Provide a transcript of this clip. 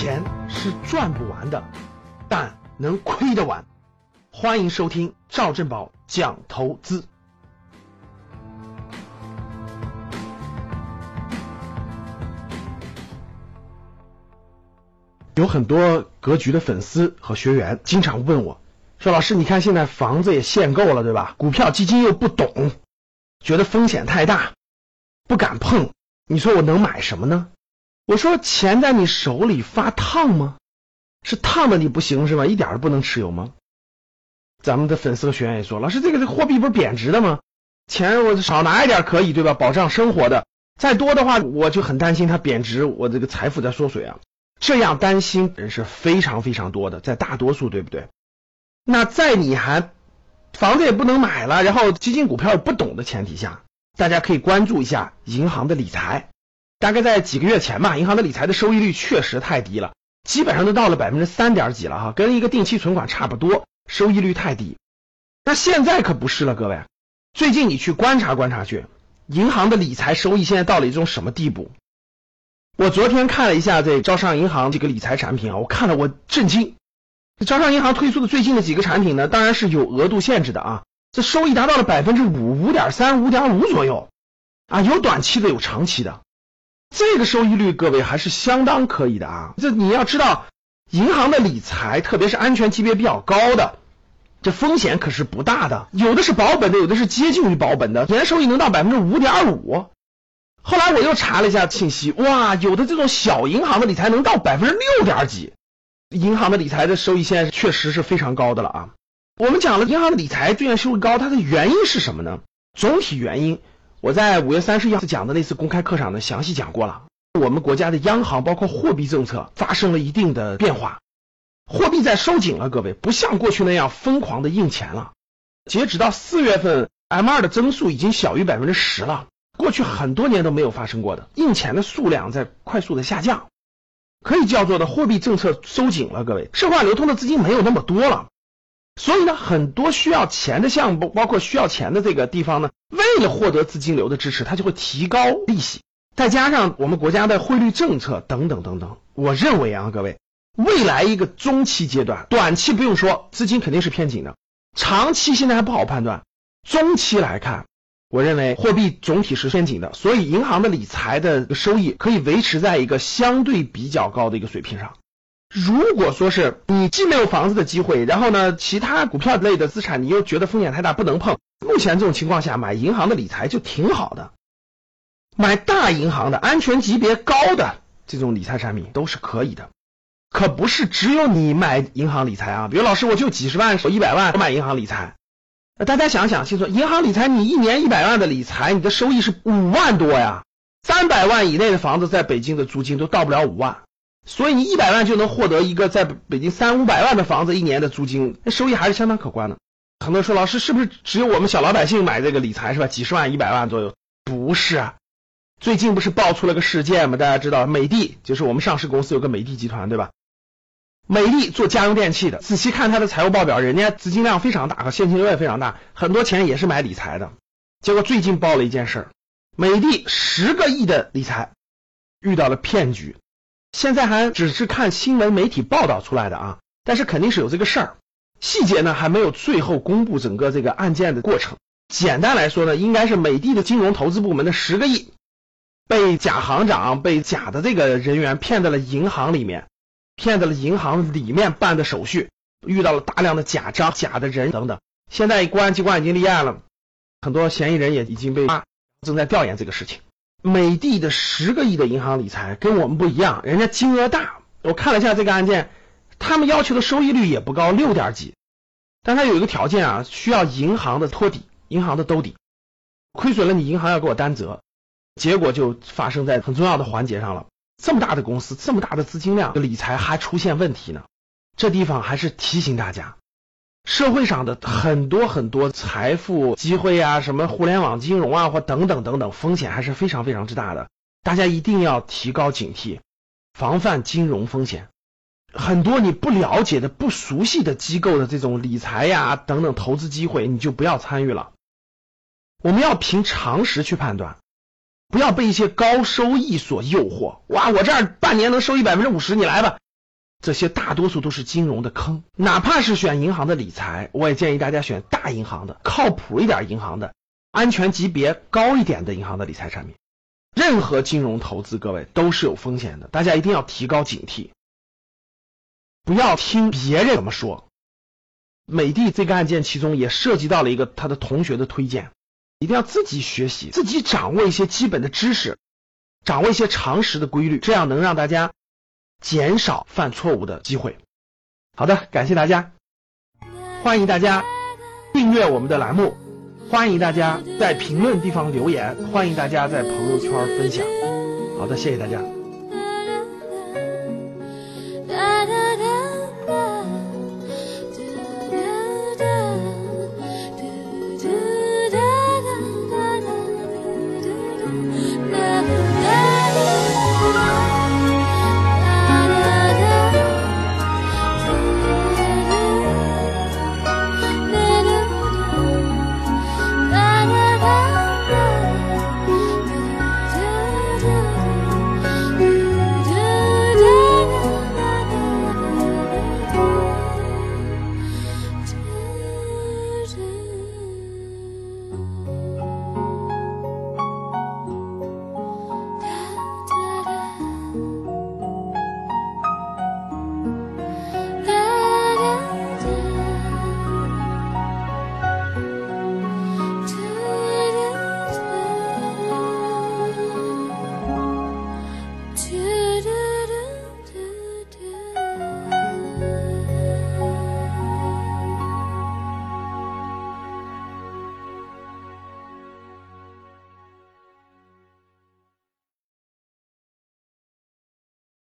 钱是赚不完的，但能亏得完。欢迎收听赵正宝讲投资。有很多格局的粉丝和学员经常问我说，老师你看现在房子也限购了，对吧？股票基金又不懂，觉得风险太大，不敢碰，你说我能买什么呢？我说钱在你手里发烫吗？是烫的你不行是吧？一点都不能持有吗？咱们的粉丝和学员也说，老师这个货币不是贬值的吗？钱我少拿一点可以对吧？保障生活的，再多的话我就很担心它贬值，我这个财富在缩水啊。这样担心人是非常非常多的，在大多数，对不对？那在你还房子也不能买了，然后基金股票也不懂的前提下，大家可以关注一下银行的理财。大概在几个月前吧，银行的理财的收益率确实太低了，基本上都到了3%点几了哈，跟一个定期存款差不多，收益率太低。那现在可不是了，各位，最近你去观察观察去，银行的理财收益现在到了一种什么地步？我昨天看了一下这招商银行这个理财产品啊，我看了我震惊。招商银行推出的最近的几个产品呢，当然是有额度限制的啊，这收益达到了 5%、5.3%、5.5% 左右啊，有短期的有长期的，这个收益率各位还是相当可以的啊。这你要知道，银行的理财特别是安全级别比较高的，这风险可是不大的，有的是保本的，有的是接近于保本的，年收益能到 5.5%。后来我又查了一下信息，哇，有的这种小银行的理财能到 6. 点几，银行的理财的收益现在确实是非常高的了啊。我们讲了银行的理财最近收益高，它的原因是什么呢？总体原因我在5月31号讲的那次公开课上呢详细讲过了。我们国家的央行包括货币政策发生了一定的变化，货币在收紧了，各位，不像过去那样疯狂的印钱了。截止到4月份 M2 的增速已经小于 10% 了，过去很多年都没有发生过的，印钱的数量在快速的下降，可以叫做的货币政策收紧了，各位，社会流通的资金没有那么多了，所以呢，很多需要钱的项目，包括需要钱的这个地方呢，为了获得资金流的支持，它就会提高利息，再加上我们国家的汇率政策等等等等，我认为啊，各位，未来一个中期阶段，短期不用说，资金肯定是偏紧的，长期现在还不好判断，中期来看，我认为货币总体是偏紧的，所以银行的理财的收益可以维持在一个相对比较高的一个水平上。如果说是你既没有房子的机会，然后呢其他股票类的资产你又觉得风险太大不能碰，目前这种情况下买银行的理财就挺好的。买大银行的安全级别高的这种理财产品都是可以的，可不是只有你买银行理财啊。比如老师我就几十万100万我买银行理财，大家想想清楚，银行理财你一年100万的理财，你的收益是5万多呀，300万以内的房子在北京的租金都到不了5万，所以你100万就能获得一个在北京300-500万的房子一年的租金，那收益还是相当可观的。很多人说老师是不是只有我们小老百姓买这个理财是吧？几十万100万左右，不是啊。最近不是爆出了个事件吗？大家知道美的，就是我们上市公司有个美的集团对吧？美的做家用电器的，仔细看它的财务报表，人家资金量非常大，现金流也非常大，很多钱也是买理财的。结果最近爆了一件事，美的10个亿的理财遇到了骗局，现在还只是看新闻媒体报道出来的啊，但是肯定是有这个事儿，细节呢还没有最后公布整个这个案件的过程。简单来说呢，应该是美的的金融投资部门的10个亿被假行长被假的这个人员骗到了银行里面，骗到了银行里面办的手续，遇到了大量的假章、假的人等等。现在公安机关已经立案了，很多嫌疑人也已经被抓，正在调研这个事情。美的的10个亿的银行理财跟我们不一样，人家金额大。我看了一下这个案件，他们要求的收益率也不高，6点几，但他有一个条件啊，需要银行的托底，银行的兜底，亏损了你银行要给我担责。结果就发生在很重要的环节上了，这么大的公司，这么大的资金量，理财还出现问题呢。这地方还是提醒大家，社会上的很多财富机会啊，什么互联网金融啊，或等等等等，风险还是非常非常之大的，大家一定要提高警惕，防范金融风险。很多你不了解的、不熟悉的机构的这种理财呀等等投资机会，你就不要参与了。我们要凭常识去判断，不要被一些高收益所诱惑。哇，我这儿半年能收益 50%， 你来吧， 这些大多数都是金融的坑。哪怕是选银行的理财，我也建议大家选大银行的，靠谱一点银行的，安全级别高一点的银行的理财产品。任何金融投资，各位都是有风险的，大家一定要提高警惕，不要听别人怎么说。美的这个案件其中也涉及到了一个他的同学的推荐，一定要自己学习，自己掌握一些基本的知识，掌握一些常识的规律，这样能让大家减少犯错误的机会。好的，感谢大家，欢迎大家订阅我们的栏目，欢迎大家在评论地方留言，欢迎大家在朋友圈分享。好的，谢谢大家。